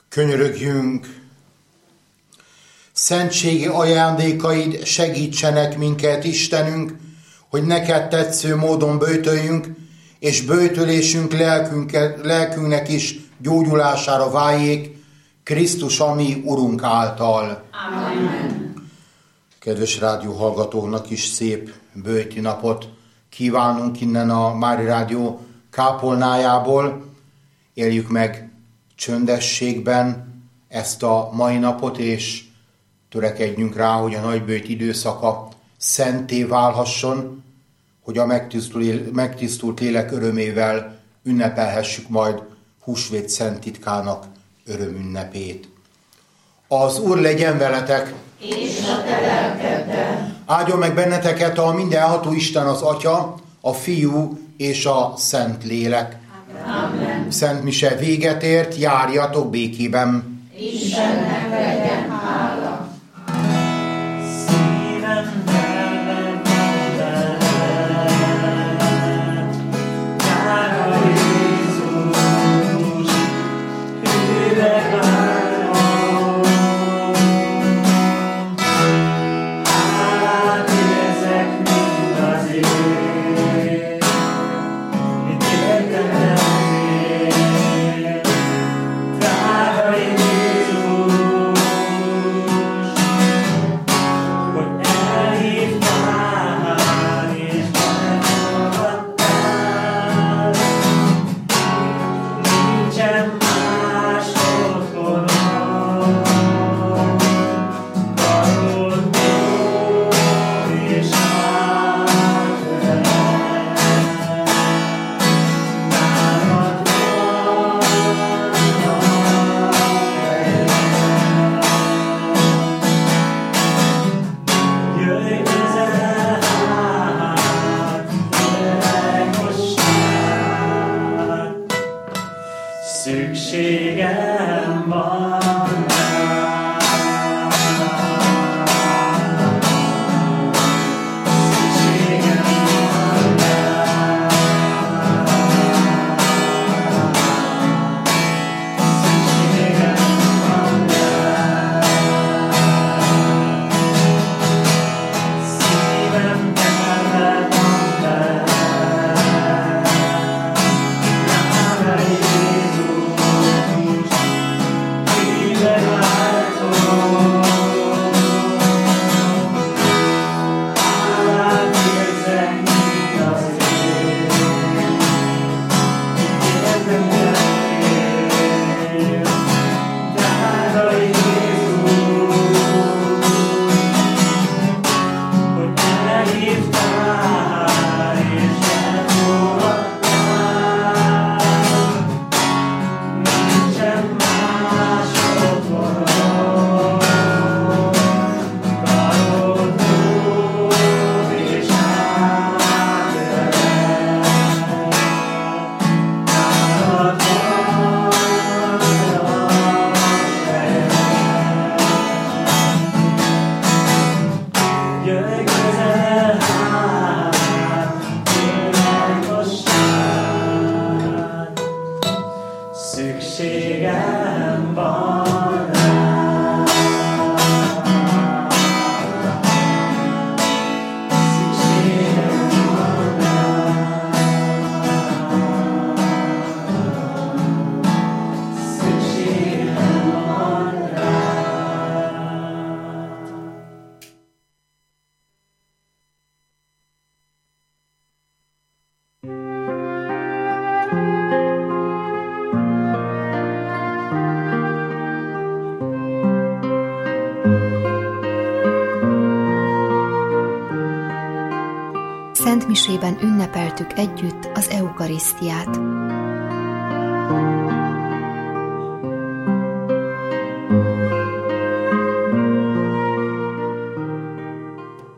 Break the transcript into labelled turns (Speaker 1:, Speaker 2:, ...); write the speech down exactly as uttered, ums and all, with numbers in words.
Speaker 1: Könyörögjünk! Szentségi ajándékaid segítsenek minket, Istenünk, hogy neked tetsző módon böjtöljünk, és böjtölésünk lelkünknek is gyógyulására váljék, Krisztus, a mi Urunk által.
Speaker 2: Amen.
Speaker 1: Kedves rádióhallgatóknak is szép böjti napot kívánunk innen a Mária Rádió kápolnájából. Éljük meg csöndességben ezt a mai napot, és törekedjünk rá, hogy a nagyböjt időszaka szenté válhasson, hogy a megtisztult, megtisztult lélek örömével ünnepelhessük majd húsvét szent titkának örömünnepét. Az Úr legyen veletek,
Speaker 2: és a te lelkeddel.
Speaker 1: Áldjon meg benneteket a mindenható Isten, az Atya, a Fiú és a Szent Lélek.
Speaker 2: Amen.
Speaker 1: Szent mise véget ért, járjatok békében.
Speaker 2: Istennek legyen hála.
Speaker 3: Szent misében ünnepeltük együtt az eukarisztiát.